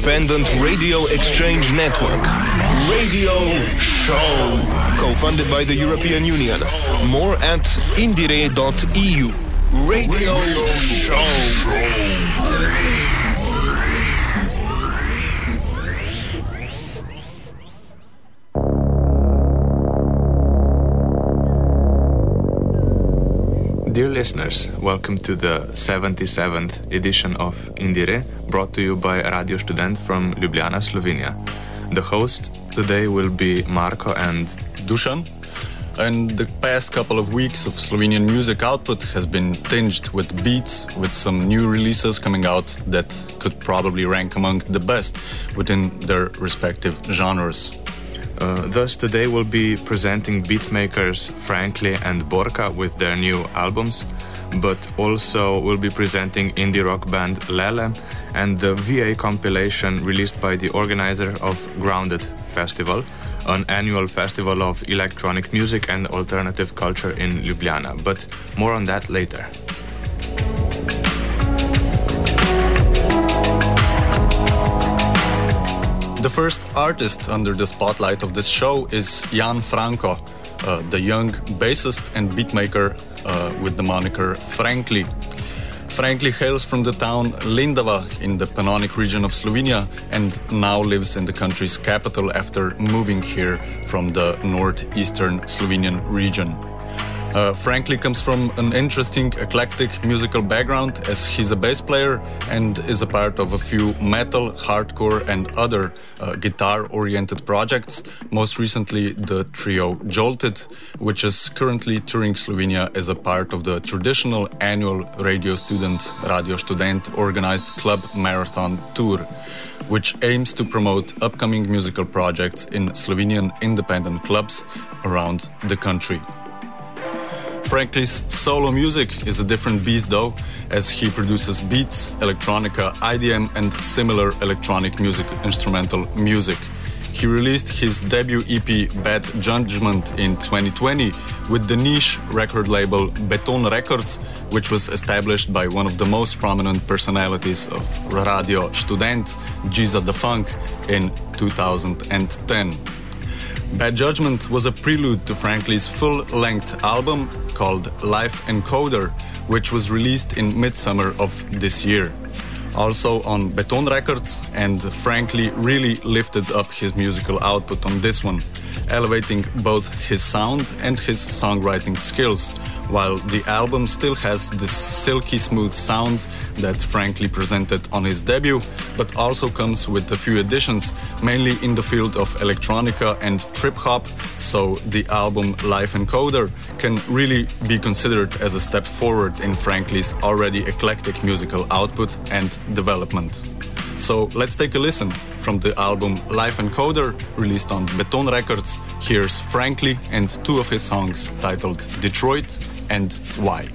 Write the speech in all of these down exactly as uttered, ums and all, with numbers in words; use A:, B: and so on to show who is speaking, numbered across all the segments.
A: independent radio exchange network. Radio Show. Co-funded by the European Union. More at indire dot e u. Radio Show.
B: Dear listeners, welcome to the seventy-seventh edition of Indire, brought to you by Radio Student from Ljubljana, Slovenia. The host today will be Marko and
C: Dusan. And the past couple of weeks of Slovenian music output has been tinged with beats, with some new releases coming out that could probably rank among the best within their respective genres.
B: Uh, thus, today we'll be presenting beatmakers Frankly and Borka with their new albums, but also we'll be presenting indie rock band Lele and the V A compilation released by the organizer of Grounded Festival, an annual festival of electronic music and alternative culture in Ljubljana. But more on that later.
C: The first artist under the spotlight of this show is Jan Franko, uh, the young bassist and beatmaker uh, with the moniker Frankly. Frankly hails from the town Lendava in the Pannonic region of Slovenia and now lives in the country's capital after moving here from the northeastern Slovenian region. Uh, Frankly comes from an interesting, eclectic musical background as he's a bass player and is a part of a few metal, hardcore and other uh, guitar-oriented projects, most recently the trio Jolted, which is currently touring Slovenia as a part of the traditional annual Radio Student Radio Student organized club marathon tour, which aims to promote upcoming musical projects in Slovenian independent clubs around the country. Frankly's solo music is a different beast though, as he produces beats, electronica, I D M and similar electronic music, instrumental music. He released his debut E P Bad Judgment in twenty twenty with the niche record label Beton Records, which was established by one of the most prominent personalities of Radio Student, Giza the Funk, in two thousand ten. Bad Judgment was a prelude to Frankly's full-length album called Life Encoder, which was released in midsummer of this year. Also on Beton Records, and Frankly really lifted up his musical output on this one, elevating both his sound and his songwriting skills, while the album still has this silky smooth sound that Frankly presented on his debut, but also comes with a few additions, mainly in the field of electronica and trip-hop, so the album Life Encoder can really be considered as a step forward in Frankly's already eclectic musical output and development. So let's take a listen from the album Life Encoder, released on Beton Records. Here's Frankly and two of his songs titled Detroit and Why.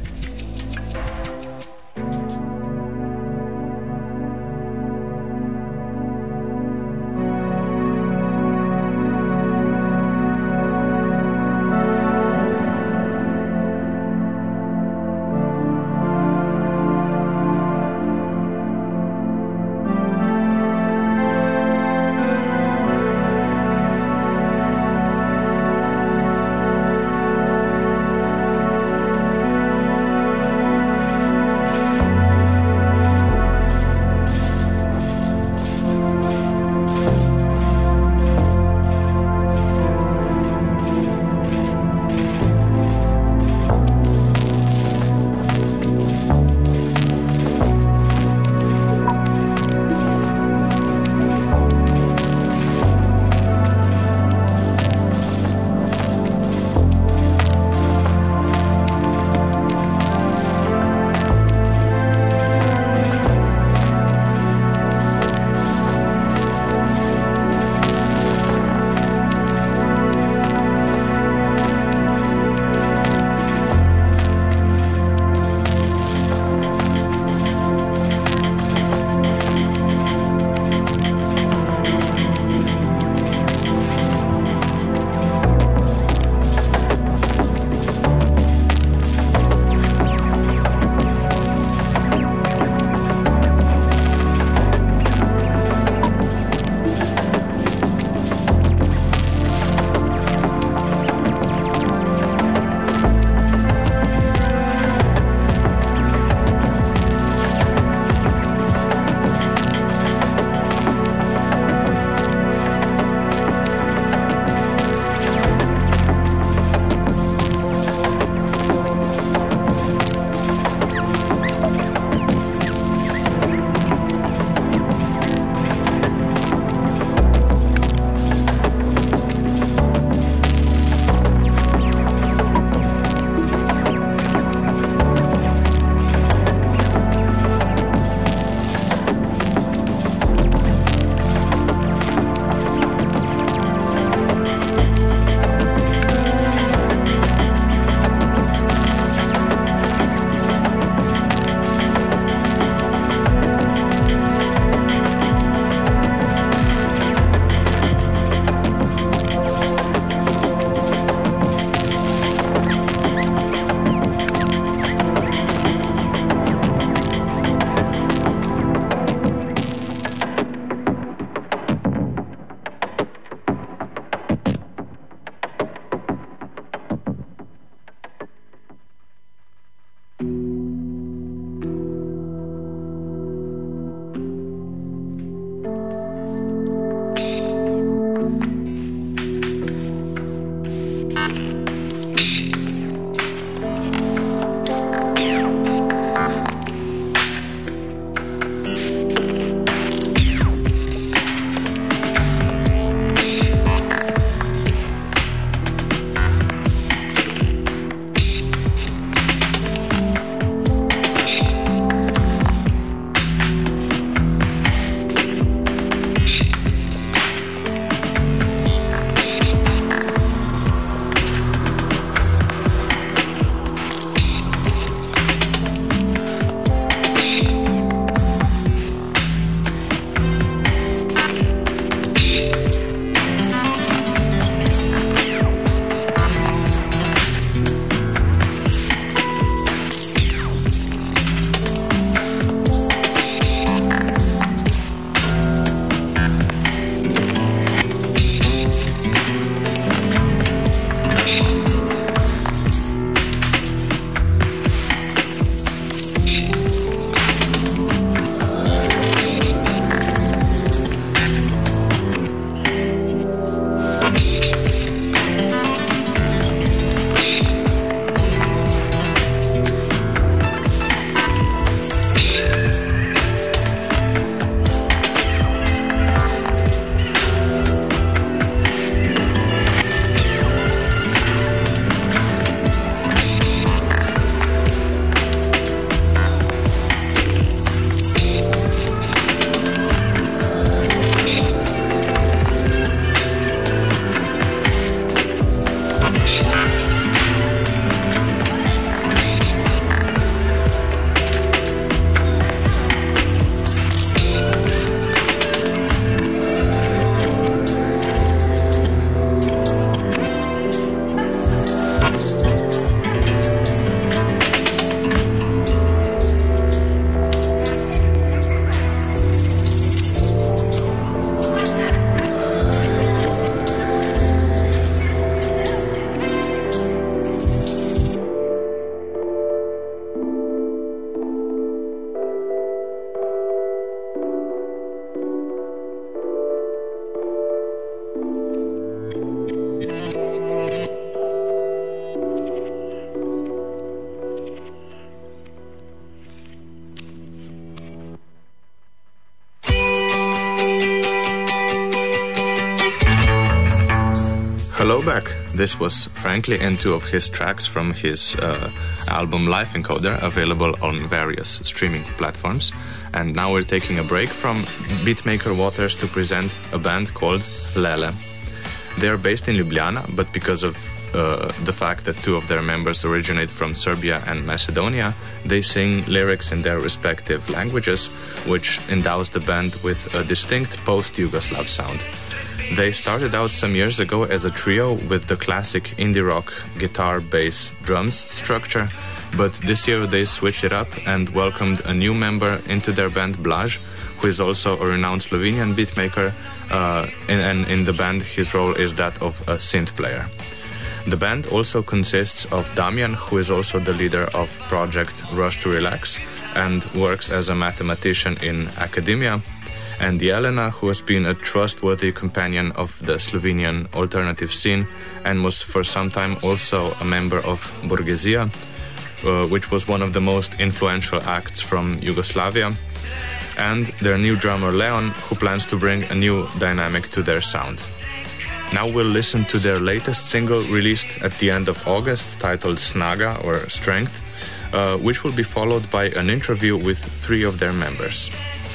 B: Hello back. This was Frankly and two of his tracks from his uh, album Life Encoder, available on various streaming platforms. And now we're taking a break from Beatmaker Waters to present a band called Lele. They are based in Ljubljana, but because of uh, the fact that two of their members originate from Serbia and Macedonia, they sing lyrics in their respective languages, which endows the band with a distinct post-Yugoslav sound. They started out some years ago as a trio with the classic indie rock guitar, bass, drums structure, but this year they switched it up and welcomed a new member into their band, Blaž, who is also a renowned Slovenian beatmaker, uh, and, and in the band his role is that of a synth player. The band also consists of Damian, who is also the leader of project Rush to Relax and works as a mathematician in academia, and Jelena, who has been a trustworthy companion of the Slovenian alternative scene and was for some time also a member of Borgesia, uh, which was one of the most influential acts from Yugoslavia, and their new drummer Leon, who plans to bring a new dynamic to their sound. Now we'll listen to their latest single released at the end of August, titled Snaga, or Strength, uh, which will be followed by an interview with three of their members.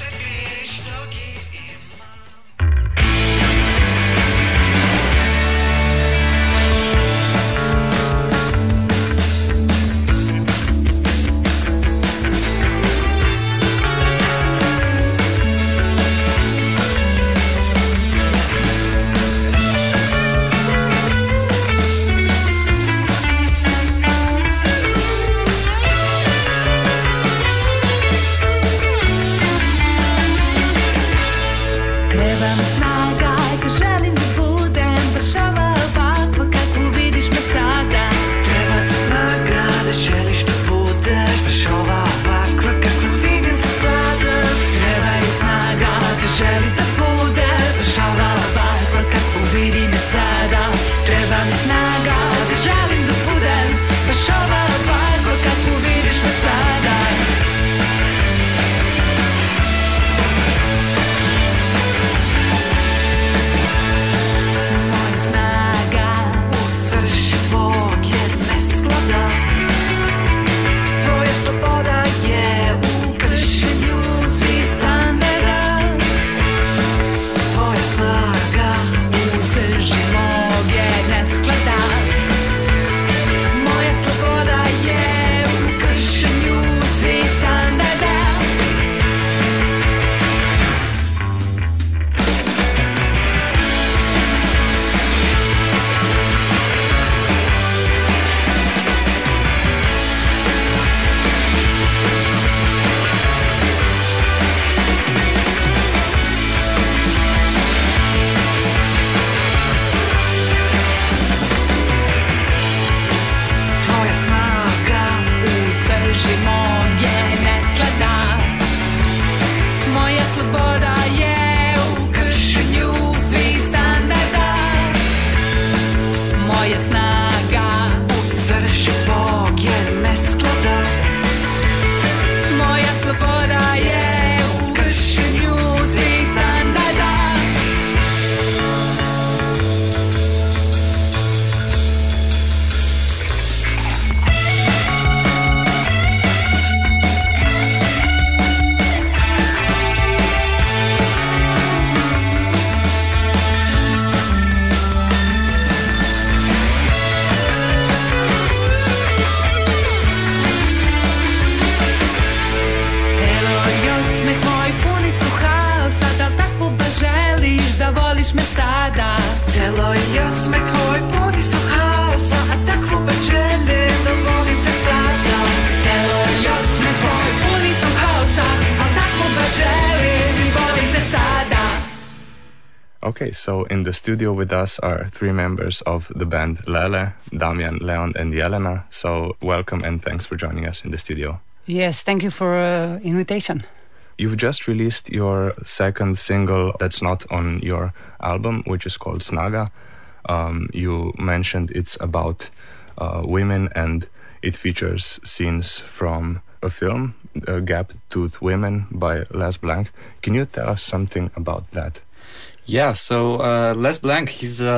B: Okay, so in the studio with us are three members of the band Lele, Damian, Leon, and Jelena. So welcome and thanks for joining us in the studio.
D: Yes, thank you for uh, invitation.
B: You've just released your second single that's not on your album, which is called Snaga. Um, you mentioned it's about uh, women and it features scenes from a film, uh, Gap-Toothed Women by Les Blank. Can you tell us something about that?
E: Yeah, so uh, Les Blank, he's a,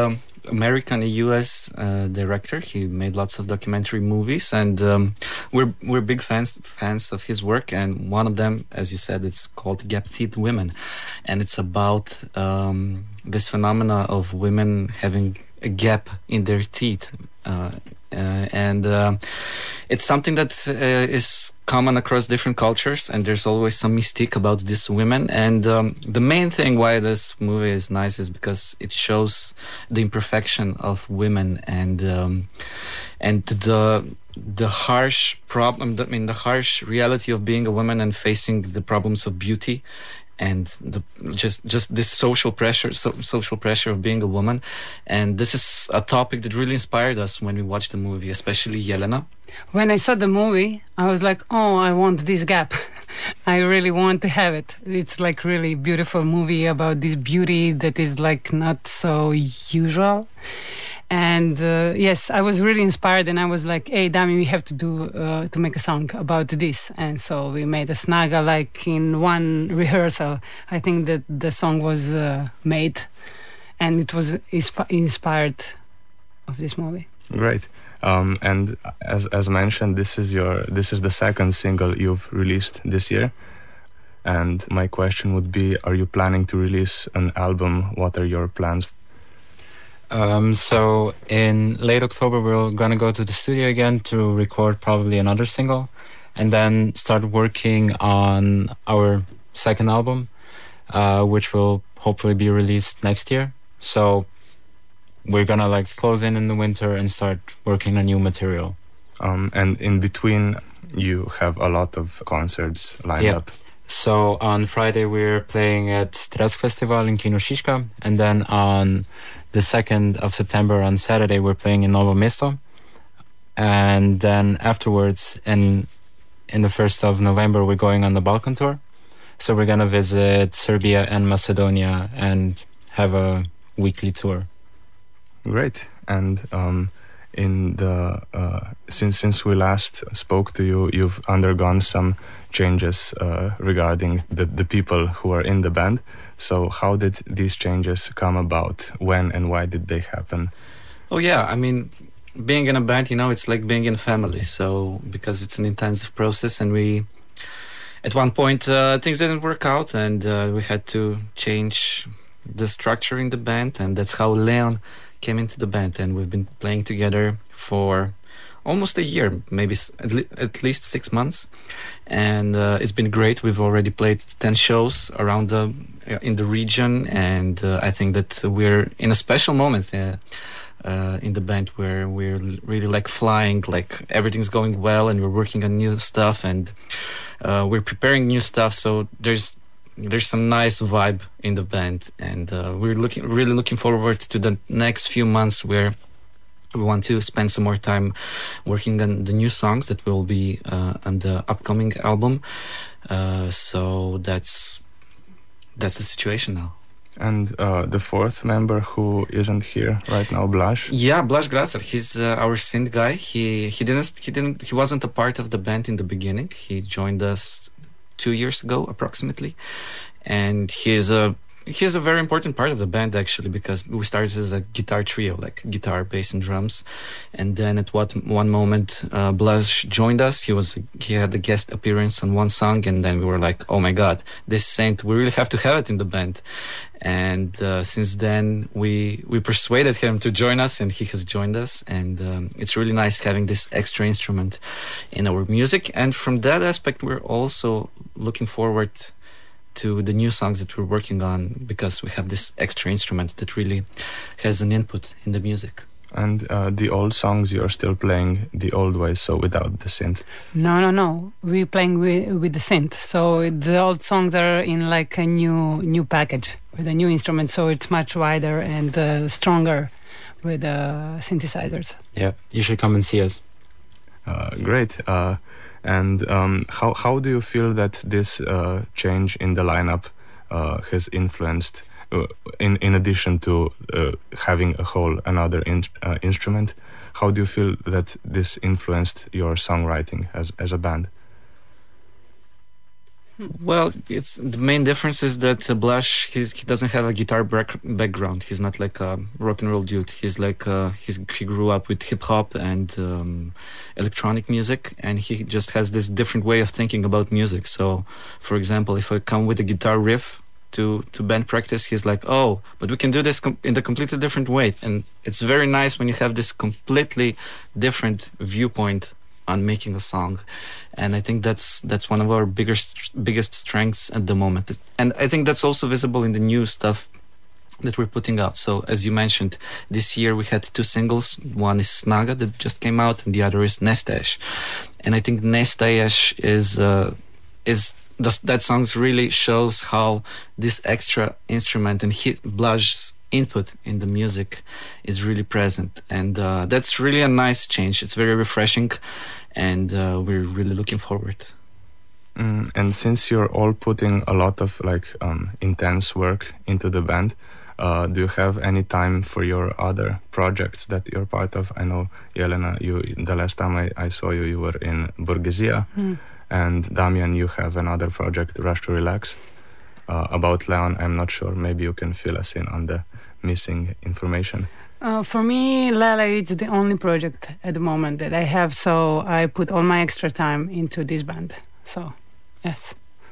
E: American, a U S uh, director. He made lots of documentary movies, and um, we're we're big fans fans of his work. And one of them, as you said, it's called Gap-Teeth Women, and it's about um, this phenomena of women having a gap in their teeth. Uh, Uh, and uh, it's something that uh, is common across different cultures, and there's always some mystique about these women. And um, the main thing why this movie is nice is because it shows the imperfection of women, and um, and the the harsh problem, I mean, the harsh reality of being a woman and facing the problems of beauty. And the, just just this social pressure, so, social pressure of being a woman, and this is a topic that really inspired us when we watched the movie, especially Jelena.
D: When I saw the movie, I was like, "Oh, I want this gap. I really want to have it." It's like really beautiful movie about this beauty that is like not so usual. And uh, yes, I was really inspired, and I was like, "Hey, Dami, we have to do uh, to make a song about this." And so we made a snaga like in one rehearsal. I think that the song was uh, made, and it was insp- inspired of this movie.
B: Great. Um, and as as mentioned, this is your this is the second single you've released this year. And my question would be: are you planning to release an album? What are your plans?
F: Um, so in late October, we're going to go to the studio again to record probably another single, and then start working on our second album, uh, which will hopefully be released next year. So we're going to like close in in the winter and start working on new material.
B: Um, and in between, you have a lot of concerts lined
F: yeah.
B: up.
F: So on Friday, we're playing at Tresk Festival in Kino Šiška, and then on the second of September, on Saturday, we're playing in Novo Mesto. And then afterwards, in, in the first of November, we're going on the Balkan tour. So we're going to visit Serbia and Macedonia and have a weekly tour.
B: Great. And um, in the uh, since since we last spoke to you, you've undergone some changes uh, regarding the, the people who are in the band. So how did these changes come about? When and why did they happen?
E: Oh yeah, I mean, being in a band, you know, it's like being in a family. So because it's an intensive process, and we, at one point, uh, things didn't work out, and uh, we had to change the structure in the band, and that's how Leon came into the band. And we've been playing together for almost a year, maybe at, le- at least six months, and uh, it's been great. We've already played ten shows around the in the region, and uh, I think that we're in a special moment uh, uh, in the band where we're really like flying, like everything's going well, and we're working on new stuff, and uh, we're preparing new stuff. So there's there's some nice vibe in the band, and uh, we're looking really looking forward to the next few months where we want to spend some more time working on the new songs that will be uh, on the upcoming album. Uh, so that's that's the situation now.
B: And uh, the fourth member who isn't here right now, Blaž.
E: Yeah, Blaž Gracer. He's uh, our synth guy. He he didn't he didn't he wasn't a part of the band in the beginning. He joined us two years ago approximately, and he's a he's a very important part of the band actually, because we started as a guitar trio, like guitar, bass, and drums. And then at what one moment uh, Blaž joined us. He was he had a guest appearance on one song, and then we were like, oh my god, this saint, we really have to have it in the band. And uh, since then we we persuaded him to join us, and he has joined us. And um, it's really nice having this extra instrument in our music. And from that aspect, we're also looking forward to the new songs that we're working on, because we have this extra instrument that really has an input in the music.
B: And uh, the old songs, you're still playing the old way, so without the synth?
D: No, no, no. We're playing with, with the synth. So the old songs are in like a new new package with a new instrument. So it's much wider and uh, stronger with uh, synthesizers.
F: Yeah, you should come and see us.
B: Uh, great. Uh, and um, how how do you feel that this uh, change in the lineup uh, has influenced? Uh, in in addition to uh, having a whole another in, uh, instrument, how do you feel that this influenced your songwriting as as a band?
E: Well, it's the main difference is that uh, Blaž he's, he doesn't have a guitar back, background. He's not like a rock and roll dude. He's like uh, he's, he grew up with hip hop and um, electronic music, and he just has this different way of thinking about music. So, for example, if I come with a guitar riff to to band practice, he's like, "Oh, but we can do this com- in a completely different way." And it's very nice when you have this completely different viewpoint on making a song. And I think that's that's one of our biggest biggest strengths at the moment. And I think that's also visible in the new stuff that we're putting out. So as you mentioned, this year we had two singles. One is Snaga that just came out, and the other is Nestes. And I think Nestes is uh, is th- that song really shows how this extra instrument and he, Blaž's input in the music is really present, and uh, that's really a nice change. It's very refreshing, and uh, we're really looking forward.
B: Mm, and since you're all putting a lot of like um, intense work into the band, uh, do you have any time for your other projects that you're part of? I know, Jelena, you the last time I, I saw you, you were in Burgezia, mm. and Damian, you have another project, Rush to Relax. Uh, about Leon, I'm not sure. Maybe you can fill us in on the missing information.
D: Uh, for me, Lele is the only project at the moment that I have, so I put all my extra time into this band. So, yes.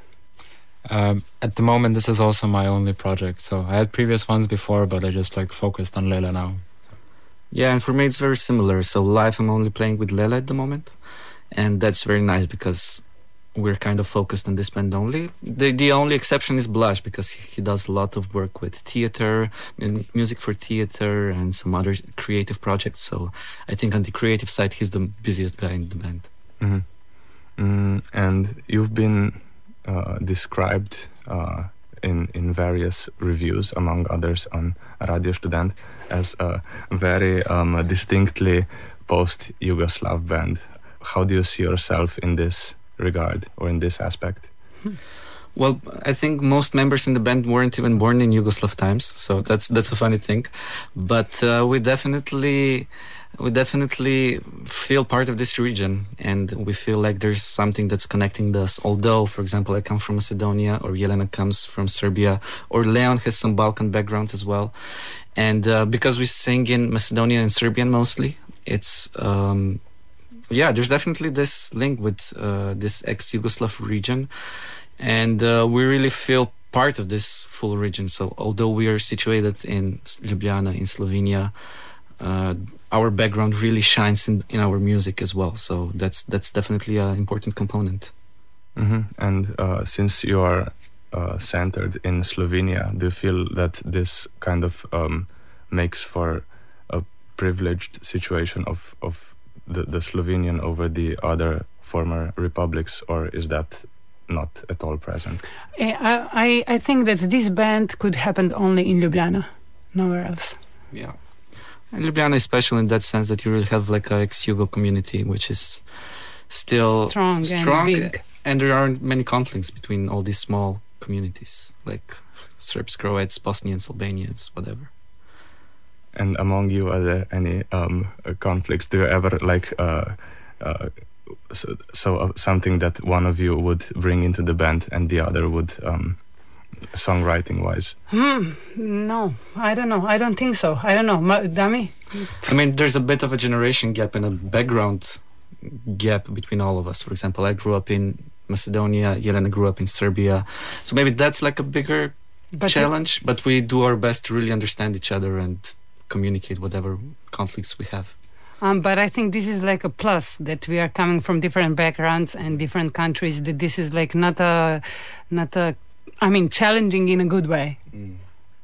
F: Um, at the moment, this is also my only project. So I had previous ones before, but I just like focused on Lele now.
E: Yeah, and for me it's very similar. So live, I'm only playing with Lele at the moment, and that's very nice because we're kind of focused on this band only. The the only exception is Blaž, because he, he does a lot of work with theater, music for theater, and some other creative projects. So I think on the creative side, he's the busiest guy in the band.
B: Mm-hmm. Mm, and you've been uh, described uh, in in various reviews, among others on Radio Student, as a very um, distinctly post-Yugoslav band. How do you see yourself in this regard or in this aspect?
E: Well, I think most members in the band weren't even born in Yugoslav times, so that's that's a funny thing. But uh, we definitely we definitely feel part of this region, and we feel like there's something that's connecting us. Although, for example, I come from Macedonia, or Jelena comes from Serbia, or Leon has some Balkan background as well, and uh, because we sing in Macedonian and Serbian mostly, it's um, yeah, there's definitely this link with uh, this ex-Yugoslav region, and uh, we really feel part of this full region. So although we are situated in Ljubljana, in Slovenia, uh, our background really shines in, in our music as well. So that's that's definitely an important component.
B: Mm-hmm. And uh, since you are uh, centered in Slovenia, do you feel that this kind of um, makes for a privileged situation of of The, the Slovenian over the other former republics, or is that not at all present?
D: I, I, I think that this band could happen only in Ljubljana, nowhere else.
E: Yeah. And Ljubljana is special in that sense that you really have like a ex-Yugo community, which is still
D: strong,
E: strong
D: and big.
E: And there aren't many conflicts between all these small communities, like Serbs, Croats, Bosnians, Albanians, whatever.
B: And among you, are there any um, uh, conflicts? Do you ever like uh, uh, so, so uh, something that one of you would bring into the band and the other would, um, songwriting-wise?
D: Hmm. No, I don't know. I don't think so. I don't know, Ma- Dami.
E: I mean, there's a bit of a generation gap and a background gap between all of us. For example, I grew up in Macedonia. Jelena grew up in Serbia. So maybe that's like a bigger but challenge. It- but we do our best to really understand each other and communicate whatever conflicts we have.
D: Um, but I think this is like a plus, that we are coming from different backgrounds and different countries. That this is like not a, not a, I mean, challenging in a good way.
E: Mm.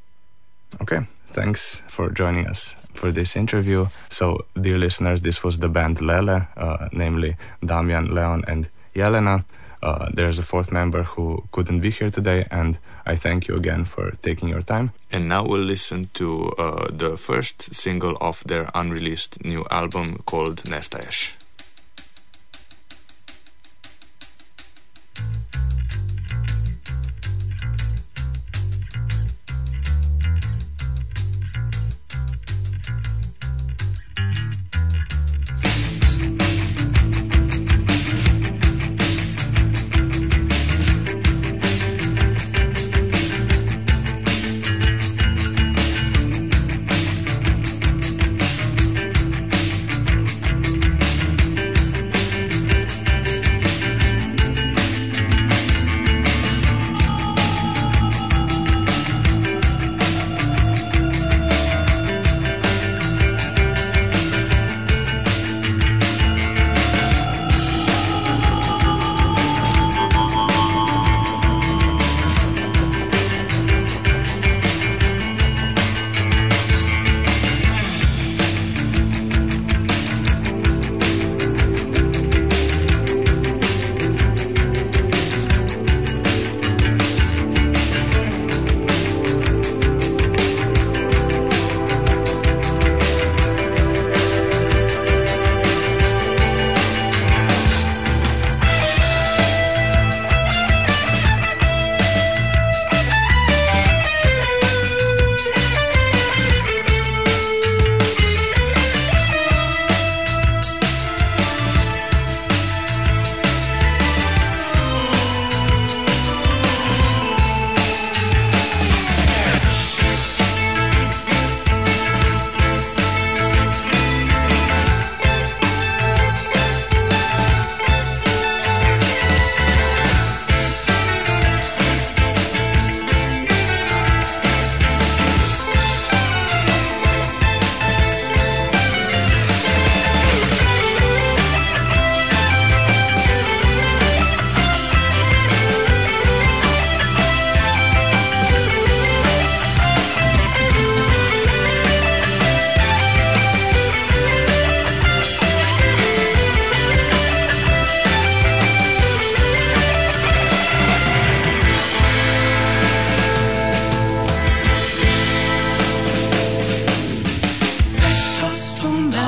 B: Okay, thanks for joining us for this interview. So, dear listeners, this was the band Lele, uh, namely Damian, Leon, and Jelena. Uh, there's a fourth member who couldn't be here today, and I thank you again for taking your time. And now we'll listen to uh, the first single of their unreleased new album called Nestes.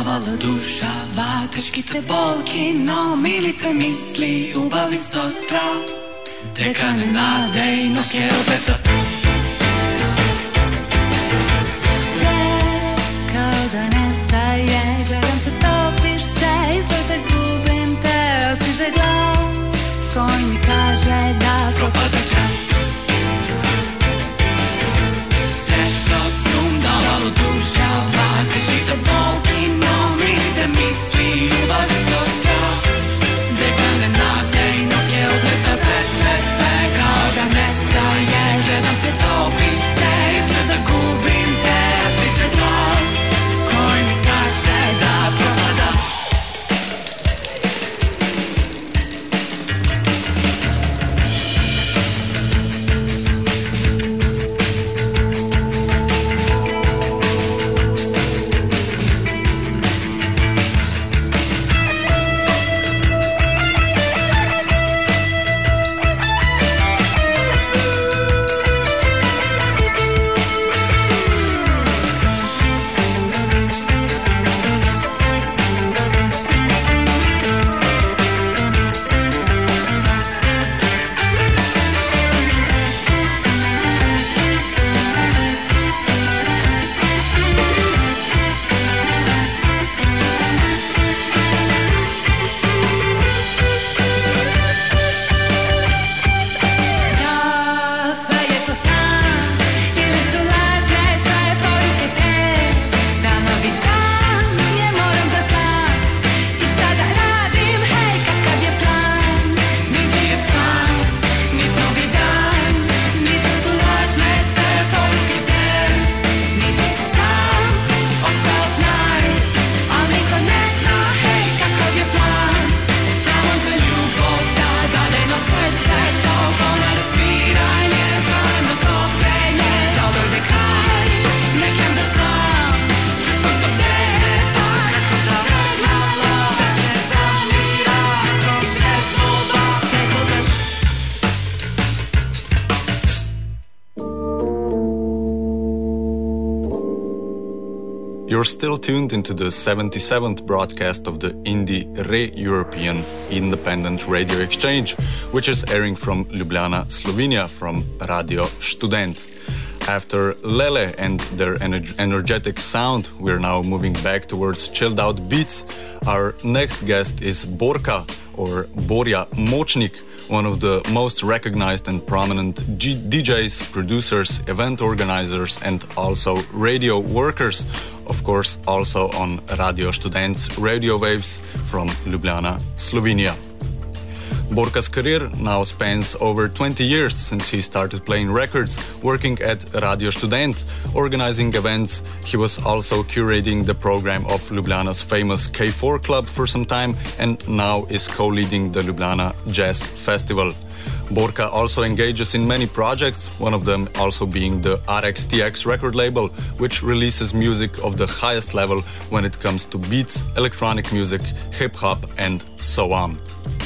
G: davala dušava, teškite bolki, no milite misli, ubavi sostra, dekane nadejno kjero veta.
H: Sve kao da nestaje, gledam te, topiš se, izgleda gubim te, ostiže glas koji mi kaže da propada čas.
G: Sve što sum davalo dušava, teškite bolki, no milite misli, ubavi sostra, dekane nadejno kjero veta. Sve, sve, sve kao da nestaje, gledam te, topiš se, izgleda gubim te, stiže glas koji mi kaže da propada.
C: You're still tuned into the seventy-seventh broadcast of the Indie Re European Independent Radio Exchange, which is airing from Ljubljana, Slovenia, from Radio Student. After Lele and their ener- energetic sound, we're now moving back towards chilled out beats. Our next guest is Borka, or Borja Močnik, one of the most recognized and prominent G- D Js, producers, event organizers, and also radio workers. Of course, also on Radio Student's radio waves from Ljubljana, Slovenia. Borka's career now spans over twenty years since he started playing records, working at Radio Student, organizing events. He was also curating the program of Ljubljana's famous K four Club for some time, and now is co-leading the Ljubljana Jazz Festival. Borka also engages in many projects, one of them also being the R X T X record label, which releases music of the highest level when it comes to beats, electronic music, hip-hop, and so on.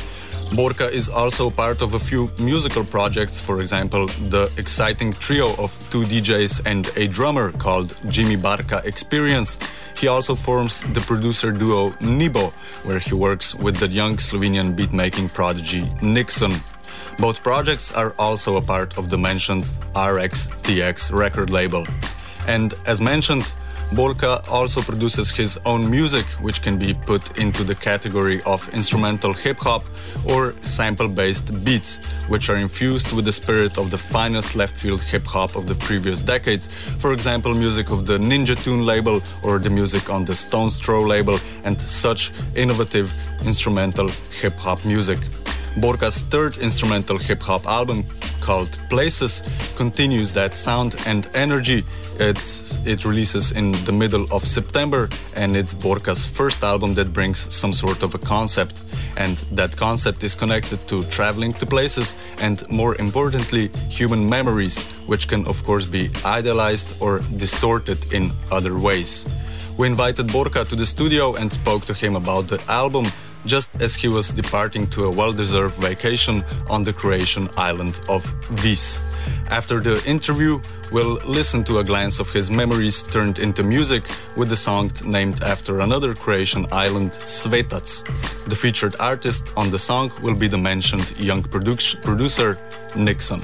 C: Borka is also part of a few musical projects, for example, the exciting trio of two D Js and a drummer called Jimmy Barca Experience. He also forms the producer duo Nibo, where he works with the young Slovenian beatmaking prodigy Nixon. Both projects are also a part of the mentioned R X T X record label. And as mentioned, Borka also produces his own music, which can be put into the category of instrumental hip-hop or sample-based beats, which are infused with the spirit of the finest left-field hip-hop of the previous decades. For example, music of the Ninja Tune label or the music on the Stone's Throw label and such innovative instrumental hip-hop music. Borka's third instrumental hip-hop album, called Places, continues that sound and energy. It, it releases in the middle of September, and it's Borka's first album that brings some sort of a concept. And that concept is connected to traveling to places and, more importantly, human memories, which can of course be idealized or distorted in other ways. We invited Borka to the studio and spoke to him about the album, just as he was departing to a well-deserved vacation on the Croatian island of Vis. After the interview, we'll listen to a glance of his memories turned into music with the song named after another Croatian island, Svetac. The featured artist on the song will be the mentioned young produ- producer, Nixon.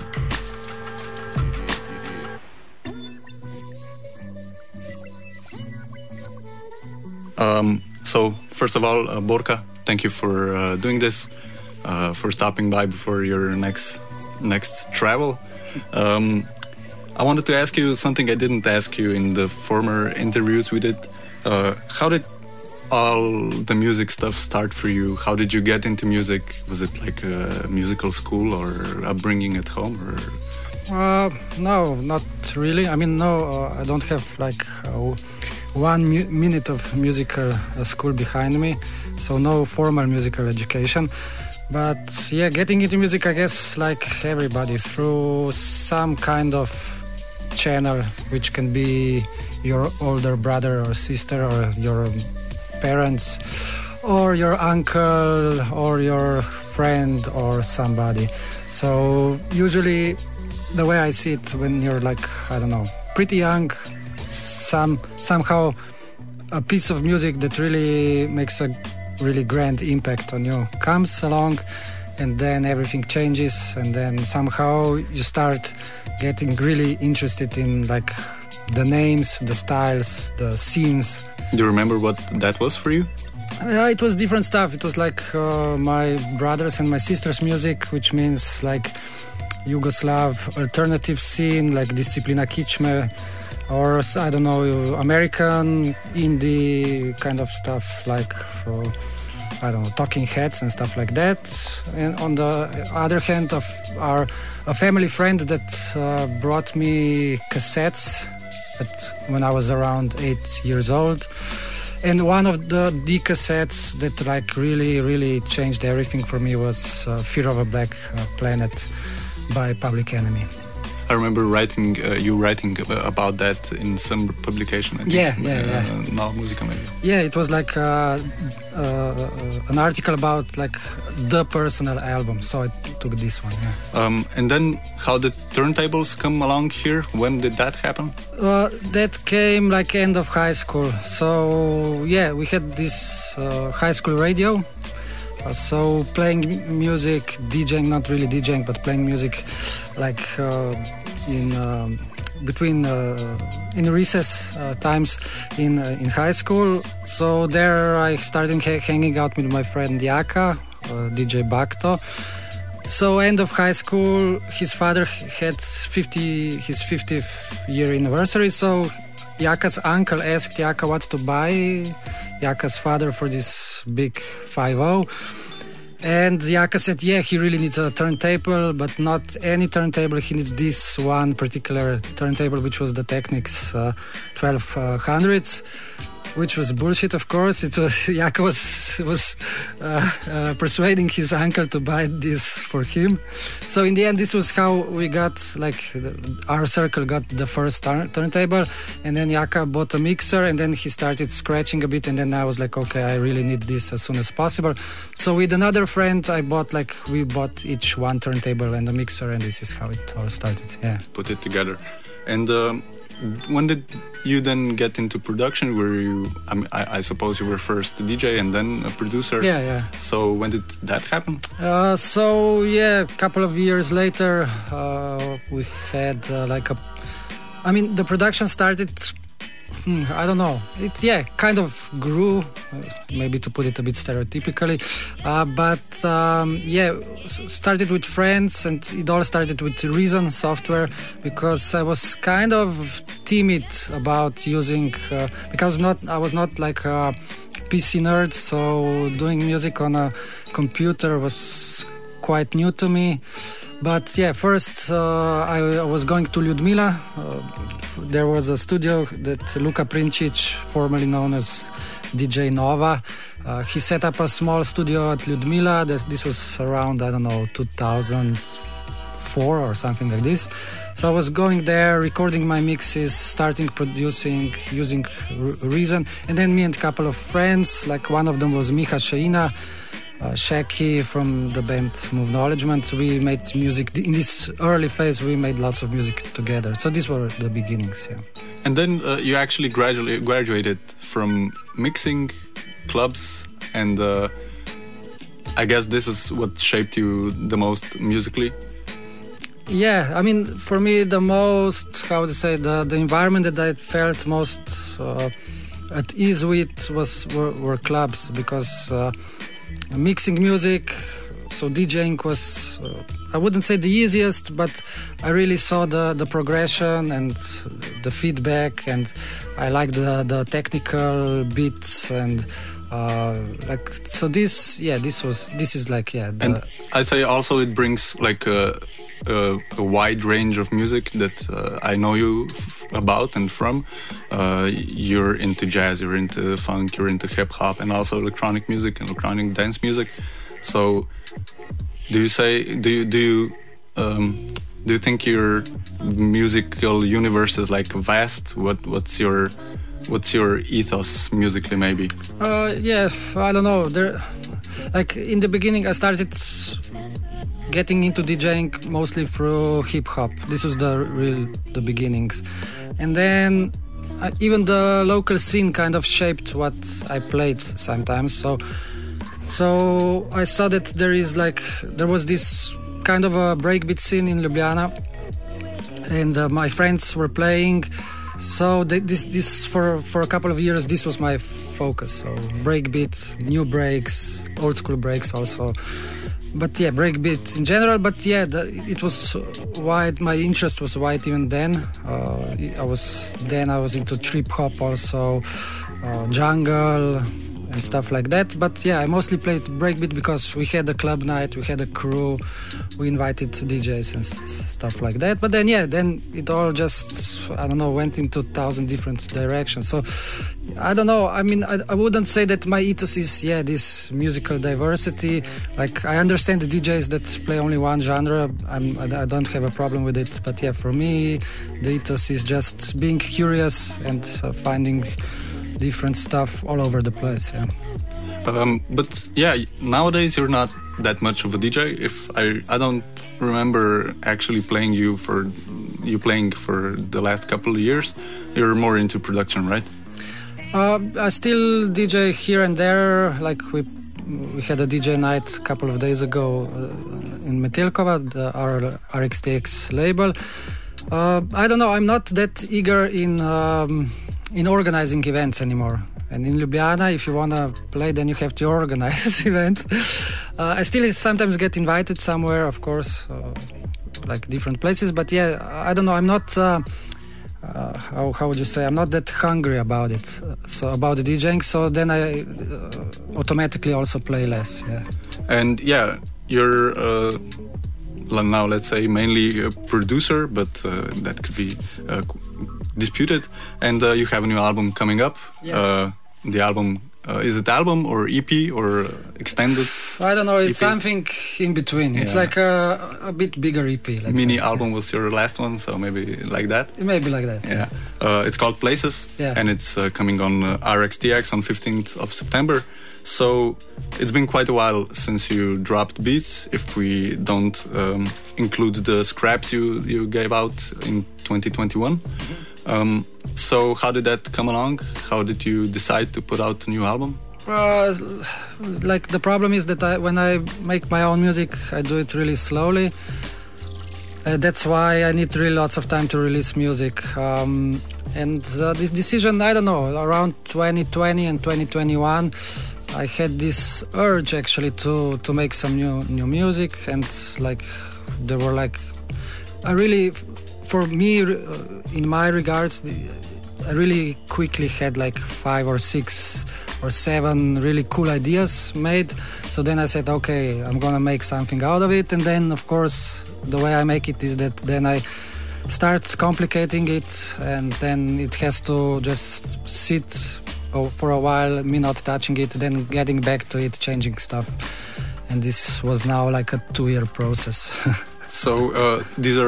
C: Um, so, first of all, uh, Borka, thank you for uh, doing this, uh, for stopping by before your next next travel. Um, I wanted to ask you something I didn't ask you in the former interviews we did. Uh, how did all the music stuff start for you? How did you get into music? Was it like a musical school or upbringing at home? Or
I: Uh, no, not really. I mean, no, uh, I don't have like uh, one mu- minute of musical uh, school behind me, so no formal musical education. But yeah, getting into music, I guess, like everybody, through some kind of channel, which can be your older brother or sister or your parents or your uncle or your friend or somebody. So usually the way I see it, when you're like, I don't know, pretty young, some somehow a piece of music that really makes a really grand impact on you comes along, and then everything changes, and then somehow you start getting really interested in like the names, the styles, the scenes.
C: do you remember what that was for you?
I: Yeah, it was different stuff. It was like uh, my brothers and my sisters' music, which means like Yugoslav alternative scene, like Disciplina Kičme, or I don't know, American indie kind of stuff, like for, I don't know, Talking Heads and stuff like that. And on the other hand, of our a family friend that uh, brought me cassettes at, when I was around eight years old. And one of the D cassettes that like really, really changed everything for me was uh, Fear of a Black uh, Planet by Public Enemy.
C: I remember writing, uh, you writing about that in some publication. I think.
I: Yeah, yeah,
C: uh,
I: yeah.
C: Now Musica maybe.
I: Yeah, it was like uh, uh, an article about like the personal album, so I took this one. Yeah.
C: Um, and then how did turntables come along here? When did that happen?
I: Uh, that came like end of high school. So yeah, we had this uh, high school radio. Uh, so playing music, DJing, not really DJing, but playing music, like uh, in um, between uh, in recess uh, times in uh, in high school. So there I started ha- hanging out with my friend Jaka, uh, D J Bakto. So end of high school, his father had fifty his fiftieth year anniversary. So Jaka's uncle asked Jaka what to buy Jaka's father for this big five oh. And Jaka said, yeah, he really needs a turntable, but not any turntable. He needs this one particular turntable, which was the Technics uh, twelve hundreds, which was bullshit, of course. It was Jaka was was uh, uh, persuading his uncle to buy this for him. So in the end, this was how we got, like, the, our circle got the first turn- turntable, and then Jaka bought a mixer, and then he started scratching a bit, and then I was like, okay, I really need this as soon as possible. So with another friend, I bought, like, we bought each one turntable and a mixer, and this is how it all started, yeah.
C: Put it together. And um, when did you then get into production? Were you, I mean, I, I suppose you were first a D J and then a producer?
I: Yeah, yeah.
C: So when did that happen?
I: Uh, so, yeah, a couple of years later, uh, we had uh, like a... I mean, the production started... Hmm, I don't know. It, yeah, kind of grew, uh, maybe to put it a bit stereotypically. Uh, but, um, yeah, s- started with friends, and it all started with Reason software, because I was kind of timid about using... Uh, because not I was not like a P C nerd, so doing music on a computer was quite new to me. But yeah, first uh, I, I was going to Ljudmila. Uh, there was a studio that Luka Princic, formerly known as D J Nova, uh, he set up a small studio at Ljudmila. This, this was around, I don't know, two thousand four or something like this. So I was going there, recording my mixes, starting producing, using R- Reason, and then me and a couple of friends, like one of them was Micha Sheina, uh, Shaki from the band Move Knowledgement. We made music in this early phase. We made lots of music together. So these were the beginnings. Yeah.
C: And then uh, you actually gradually graduated from mixing clubs, and uh, I guess this is what shaped you the most musically.
I: Yeah, I mean, for me, the most, how to say, the, the environment that I felt most uh, at ease with was were, were clubs, because uh, mixing music, so DJing was, uh, I wouldn't say the easiest, but I really saw the, the progression and the feedback, and I liked the, the technical bits and uh, like, so this, yeah, this was, this is like, yeah. The,
C: and I'd say also it brings like a, a, a wide range of music that uh, I know you f- about and from. Uh, you're into jazz, you're into funk, you're into hip hop, and also electronic music and electronic dance music. So, do you say do you do you um, do you think your musical universe is like vast? What what's your what's your ethos musically, maybe?
I: Uh, yeah, I don't know. There, like in the beginning, I started getting into DJing mostly through hip hop. This was the real the beginnings, and then uh, even the local scene kind of shaped what I played sometimes. So. So I saw that there is like there was this kind of a breakbeat scene in Ljubljana, and uh, my friends were playing. So they, this this for for a couple of years this was my f- focus. So breakbeat, new breaks, old school breaks also. But yeah, breakbeat in general. But yeah, the, it was wide. My interest was wide even then. Uh, I was then I was into trip hop also, uh, jungle. And stuff like that. But yeah, I mostly played breakbeat because we had a club night, we had a crew, we invited D Js and s- stuff like that. But then yeah, then it all just, I don't know, went into a thousand different directions. So I don't know, I mean, I, I wouldn't say that my ethos is, yeah, this musical diversity. Like, I understand the D Js that play only one genre, I'm, I, I don't have a problem with it. But yeah, for me, the ethos is just being curious and uh, finding different stuff all over the place. Yeah.
C: Um, but yeah, nowadays you're not that much of a D J. If I I don't remember actually playing you for you playing for the last couple of years. You're more into production, right?
I: Uh, I still D J here and there. Like we we had a D J night a couple of days ago uh, in Metelkova, the, our R X T X label. Uh, I don't know. I'm not that eager in. Um, in organizing events anymore. And in Ljubljana, if you want to play, then you have to organize events. Uh, I still sometimes get invited somewhere, of course, uh, like different places. But yeah, I don't know. I'm not, uh, uh, how, how would you say, I'm not that hungry about it. Uh, so about the DJing. So then I uh, automatically also play less. Yeah.
C: And yeah, you're uh, now, let's say, mainly a producer, but uh, that could be uh, disputed, and uh, you have a new album coming up.
I: Yeah.
C: Uh, the album, uh, is it album or E P or extended?
I: I don't know, it's
C: E P?
I: something in between. It's
C: Yeah.
I: like a, a bit bigger E P. Let's
C: Mini
I: say.
C: album was your last one, so maybe like that.
I: It may be like that.
C: Yeah. Uh, it's called Places,
I: Yeah.
C: and it's uh, coming on uh, R X T X on fifteenth of September. So it's been quite a while since you dropped beats, if we don't um, include the scraps you, you gave out in twenty twenty-one. Um, so how did that come along? How did you decide to put out a new album?
I: Uh, like the problem is that I, when I make my own music, I do it really slowly. Uh, that's why I need really lots of time to release music. Um, and uh, this decision, I don't know, around twenty twenty and twenty twenty-one, I had this urge actually to to make some new new music, and like there were like I really, for me, in my regards, I really quickly had like five or six or seven really cool ideas made. So then I said, okay, I'm gonna make something out of it. And then, of course, the way I make it is that then I start complicating it, and then it has to just sit for a while, me not touching it, then getting back to it, changing stuff. And this was now like a two-year process.
C: So uh, these are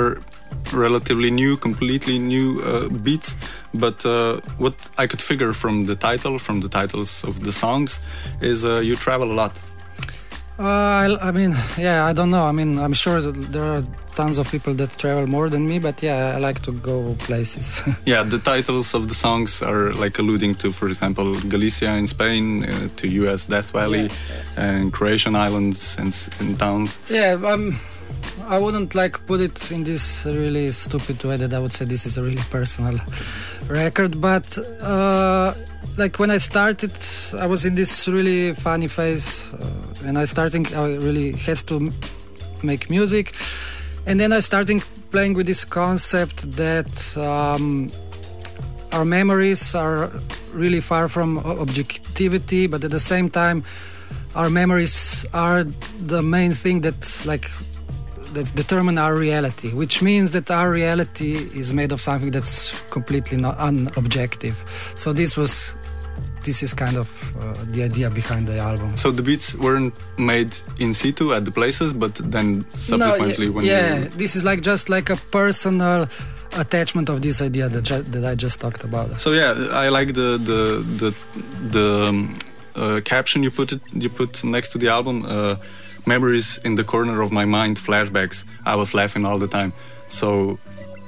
C: relatively new, completely new uh, beats. But uh, what I could figure from the title, from the titles of the songs, is uh, you travel a lot.
I: Uh, I, I mean, yeah, I don't know. I mean, I'm sure that there are tons of people that travel more than me, but yeah, I like to go places.
C: Yeah, the titles of the songs are like alluding to, for example, Galicia in Spain, uh, to U S Death Valley,
I: yeah.
C: and Croatian islands and, and towns.
I: Yeah, um, I wouldn't like put it in this really stupid way that I would say this is a really personal record, but uh, like when I started, I was in this really funny phase. Uh, when I started, I really had to m- make music, and then I started playing with this concept that um, our memories are really far from objectivity, but at the same time, our memories are the main thing that like that determine our reality, which means that our reality is made of something that's completely not unobjective. So this was, this is kind of uh, the idea behind the album.
C: So the beats weren't made in situ at the places, but then subsequently
I: no,
C: when
I: yeah,
C: you...
I: this is like just like a personal attachment of this idea that ju- that I just talked about.
C: So yeah, I like the the the the um, uh, caption you put it you put next to the album. Uh, Memories in the corner of my mind, flashbacks. I was laughing all the time. So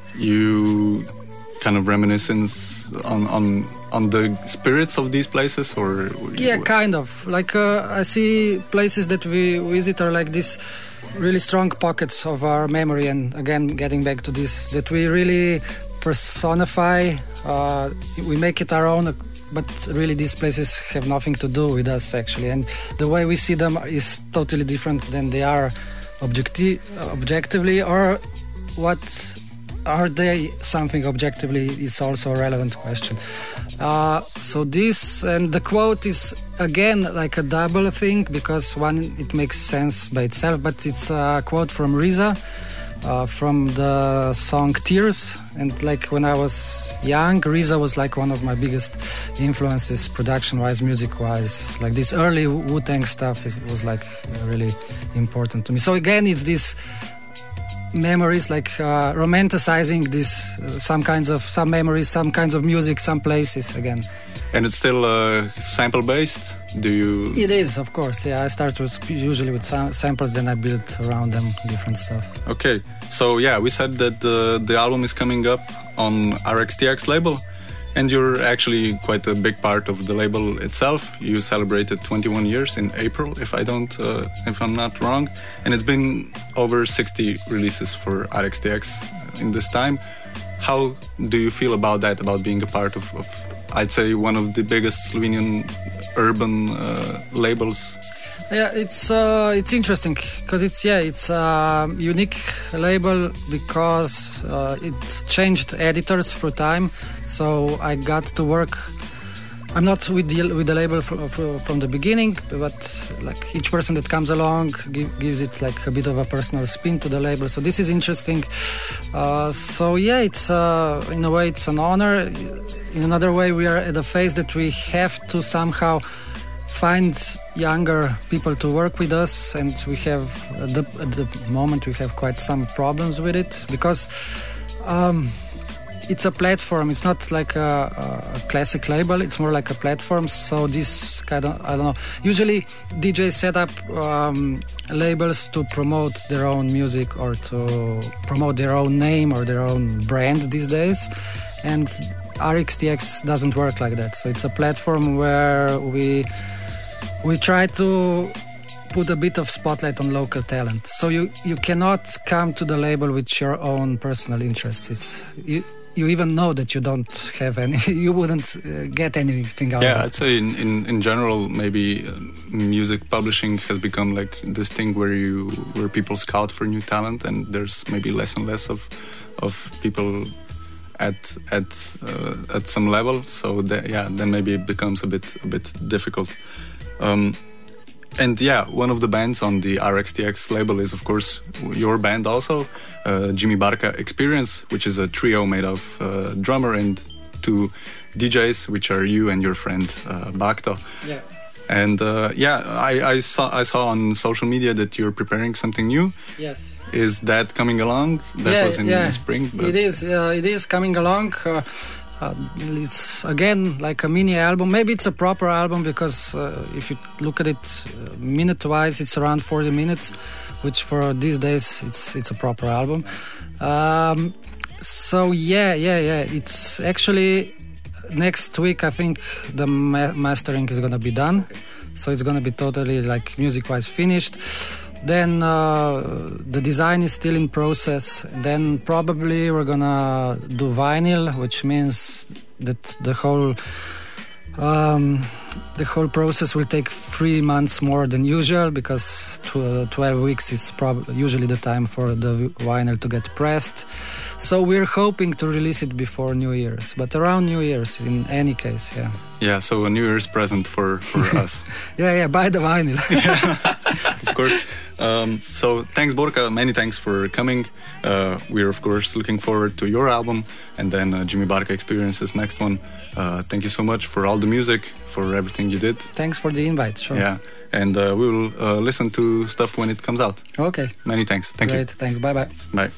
C: you kind of reminiscence on on on the spirits of these places, or
I: yeah, kind of. Like uh, I see places that we visit are like this really strong pockets of our memory, and again, getting back to this, that we really personify. Uh, we make it our own. But really these places have nothing to do with us actually, and the way we see them is totally different than they are objecti- objectively, or what are they something objectively is also a relevant question. Uh, so this, and the quote is again like a double thing, because one, it makes sense by itself, but it's a quote from RZA, Uh, from the song Tears. And like when I was young, RZA was like one of my biggest influences, production-wise, music-wise. Like this early Wu-Tang stuff is, was like really important to me. So again, it's this memories, like uh, romanticizing this, uh, some kinds of, some memories, some kinds of music, some places again.
C: And it's still uh, sample-based? Do you...
I: It is, of course, yeah. I start with usually with sam- samples, then I build around them different stuff.
C: Okay, so yeah, we said that the, the album is coming up on R X T X label, and you're actually quite a big part of the label itself. You celebrated twenty-one years in April, if I don't, uh, if I'm not wrong, and it's been over sixty releases for R X T X in this time. How do you feel about that, about being a part of, of I'd say, one of the biggest Slovenian urban uh, labels?
I: Yeah, it's uh, it's interesting because it's yeah it's a unique label because uh, it changed editors through time. So I got to work. I'm not with the with the label from, from the beginning, but like each person that comes along give, gives it like a bit of a personal spin to the label. So this is interesting. Uh, so yeah, it's uh, in a way it's an honor. In another way, we are at a phase that we have to somehow find younger people to work with us, and we have at the, at the moment we have quite some problems with it because um, it's a platform. It's not like a, a classic label. It's more like a platform. So this kind of, I don't know. Usually D Js set up um, labels to promote their own music or to promote their own name or their own brand these days, and R X T X doesn't work like that. So it's a platform where we we try to put a bit of spotlight on local talent. So you, you cannot come to the label with your own personal interests. It's you, you even know that you don't have any, you wouldn't uh, get anything out
C: yeah,
I: of it.
C: Yeah, I'd say in, in, in general, maybe uh, music publishing has become like this thing where you where people scout for new talent, and there's maybe less and less of of people at at uh, at some level. So that, yeah, then maybe it becomes a bit a bit difficult. Um, and yeah, one of the bands on the R X T X label is of course your band also, uh, Jimmy Barka Experience, which is a trio made of uh, drummer and two D Js, which are you and your friend uh, Bakto.
I: Yeah.
C: And uh, yeah, I, I saw I saw on social media that you're preparing something new.
I: Yes.
C: Is that coming along? That
I: yeah,
C: was in
I: yeah.
C: the spring. But
I: It is. Uh, it is coming along. Uh, uh, it's again like a mini album. Maybe it's a proper album because uh, if you look at it uh, minute-wise, it's around forty minutes, which for these days it's it's a proper album. Um, so yeah, yeah, yeah. It's actually next week. I think the ma- mastering is gonna be done, so it's gonna be totally like music-wise finished. Then uh, the design is still in process. Then probably we're gonna do vinyl, which means that the whole um, the whole process will take three months more than usual because tw- uh, twelve weeks is prob- usually the time for the vinyl to get pressed. So we're hoping to release it before New Year's, but around New Year's in any case, yeah.
C: Yeah, so a New Year's present for, for us.
I: Yeah, yeah, buy the vinyl.
C: Of course. Um, so thanks, Borka. Many thanks for coming. Uh, we're, of course, looking forward to your album and then uh, Jimmy Barca Experience's next one. Uh, thank you so much for all the music, for everything you did.
I: Thanks for the invite, sure.
C: Yeah, and uh, we will uh, listen to stuff when it comes out.
I: Okay.
C: Many thanks. Thank
I: Great,
C: you.
I: thanks. Bye-bye.
C: Bye.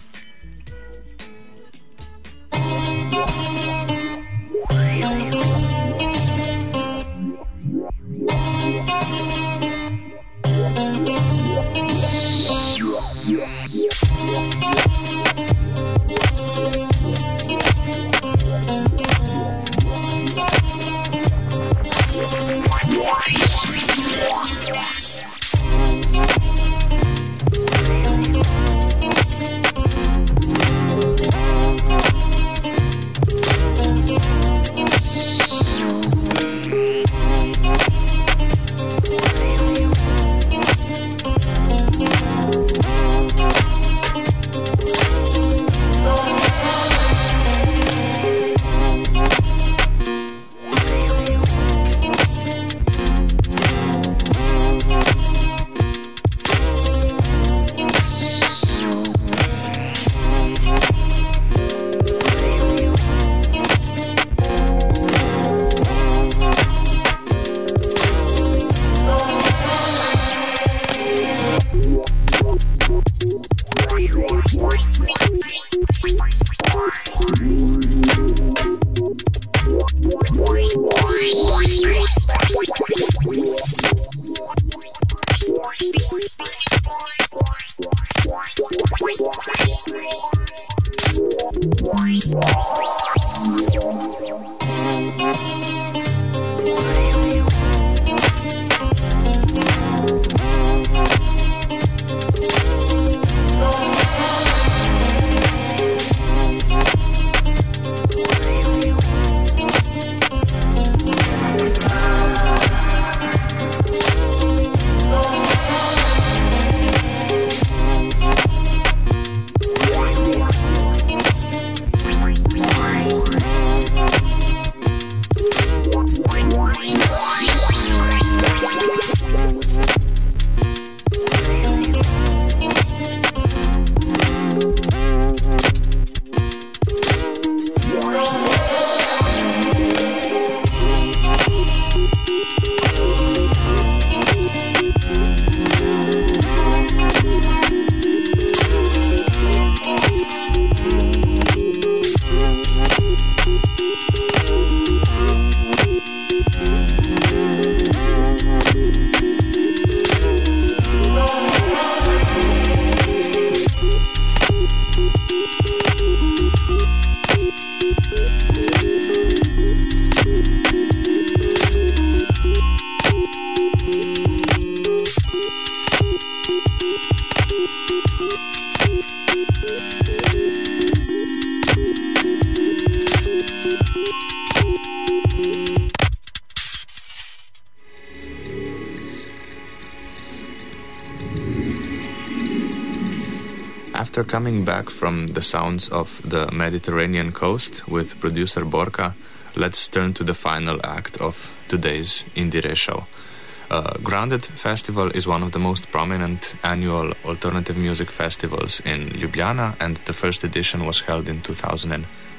B: After coming back from the sounds of the Mediterranean coast with producer Borka, let's turn to the final act of today's Indire show. Uh, Grounded Festival is one of the most prominent annual alternative music festivals in Ljubljana, and the first edition was held in two thousand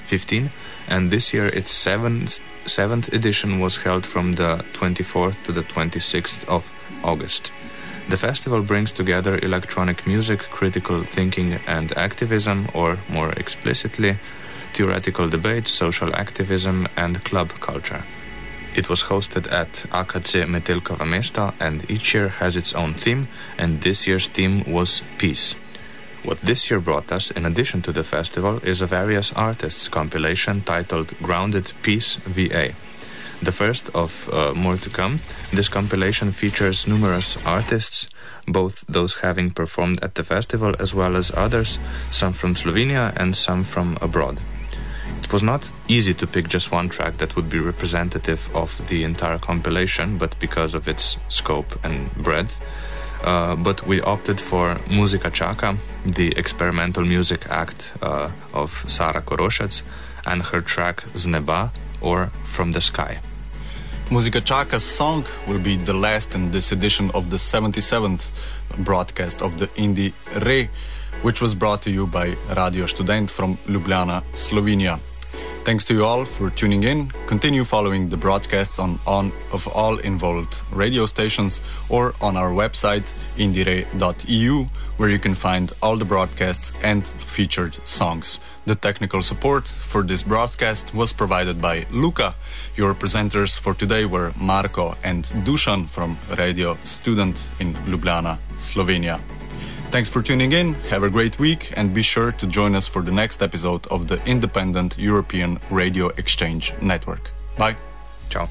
B: fifteen, and this year its seventh, seventh edition was held from the twenty-fourth to the twenty-sixth of August. The festival brings together electronic music, critical thinking and activism, or more explicitly, theoretical debate, social activism and club culture. It was hosted at A K C Metelkovo Mesto, and each year has its own theme, and this year's theme was Peace. What this year brought us, in addition to the festival, is a various artists compilation titled Grounded Peace V A. The first of uh, more to come, this compilation features numerous artists, both those having performed at the festival as well as others, some from Slovenia and some from abroad. It was not easy to pick just one track that would be representative of the entire compilation, but because of its scope and breadth, uh, but we opted for Muzika Čaka, the experimental music act uh, of Sara Korošec, and her track Z neba, or From the Sky.
C: Muzika Čaka's song will be the last in this edition of the seventy-seventh broadcast of the Indie Re, which was brought to you by Radio Študent from Ljubljana, Slovenia. Thanks to you all for tuning in. Continue following the broadcasts on, on of all involved radio stations or on our website indire dot e u, where you can find all the broadcasts and featured songs. The technical support for this broadcast was provided by Luka. Your presenters for today were Marko and Dušan from Radio Student in Ljubljana, Slovenia. Thanks for tuning in, have a great week, and be sure to join us for the next episode of the Independent European Radio Exchange Network. Bye.
B: Ciao.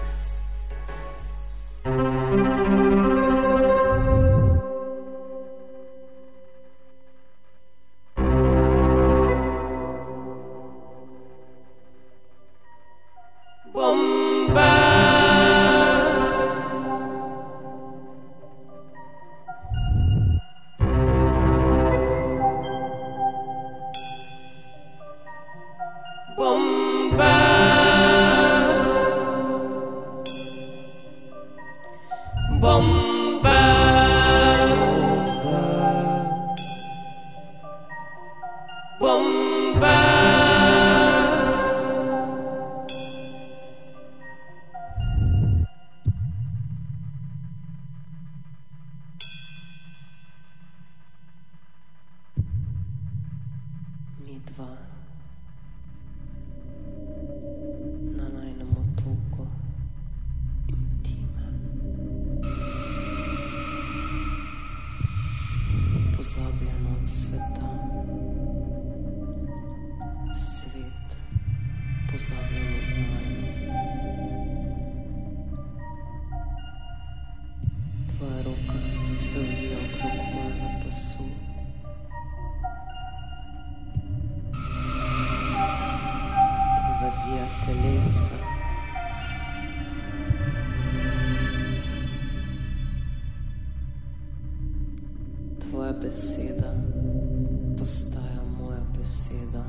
J: Beseda postaja moja beseda.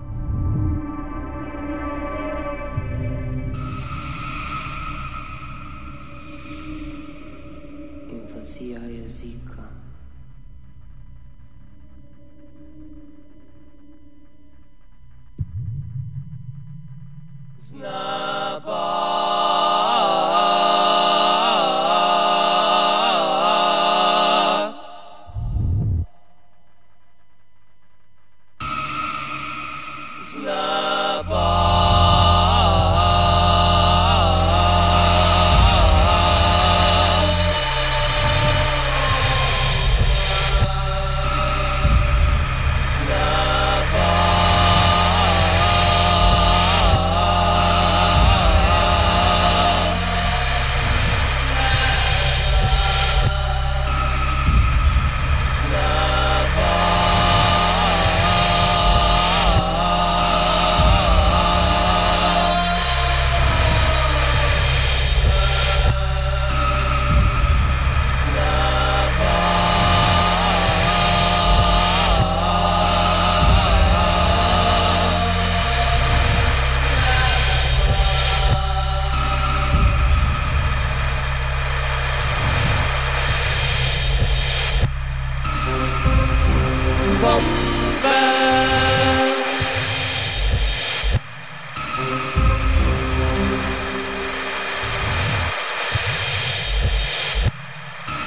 J: Invazija jezika. Znaba.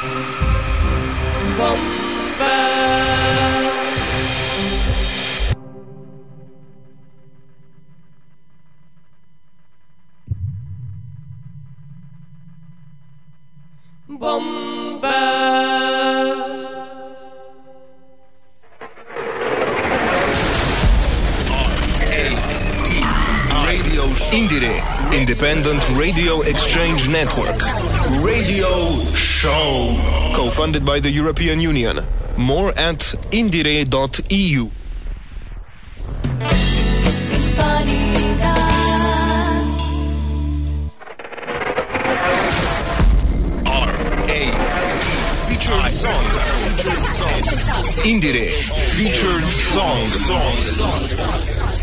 A: Indire, Independent Radio Exchange Network. Radio Show. Co-funded by the European Union. More at indire dot e u. R A Featured song. Featured song. Indire. Featured song. Song.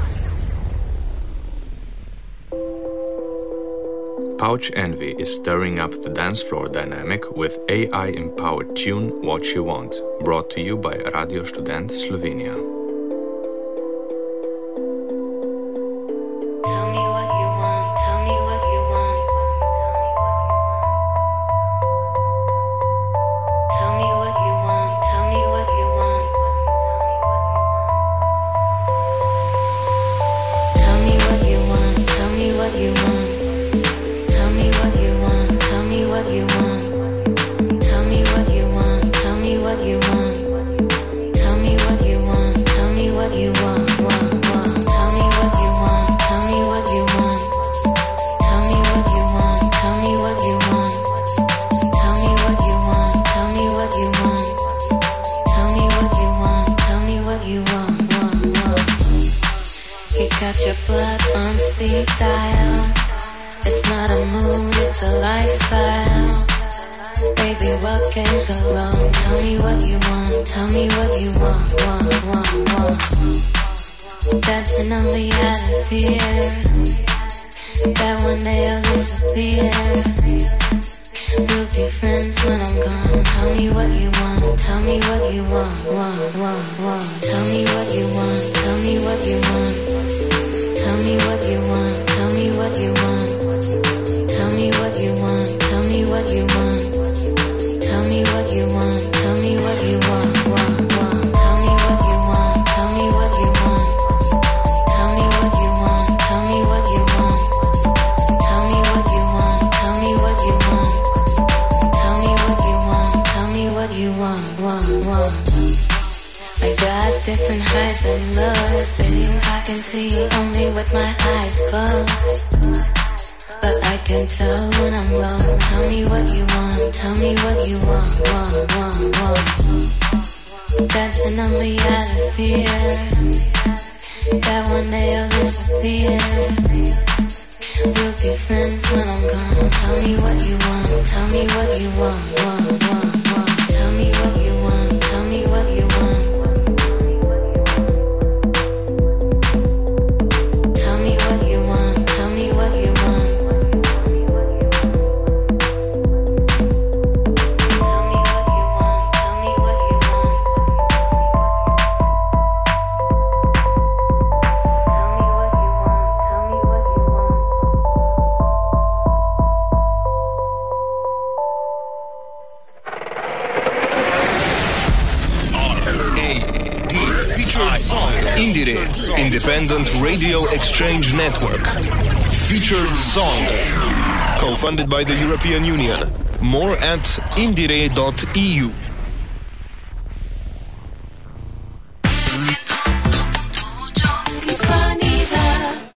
B: Pouch Envy is stirring up the dance floor dynamic with A I-empowered tune What You Want, brought to you by Radio Student Slovenia.
A: Indire, Independent Radio Exchange Network. Featured song. Co-funded by the European Union. More at indire dot e u.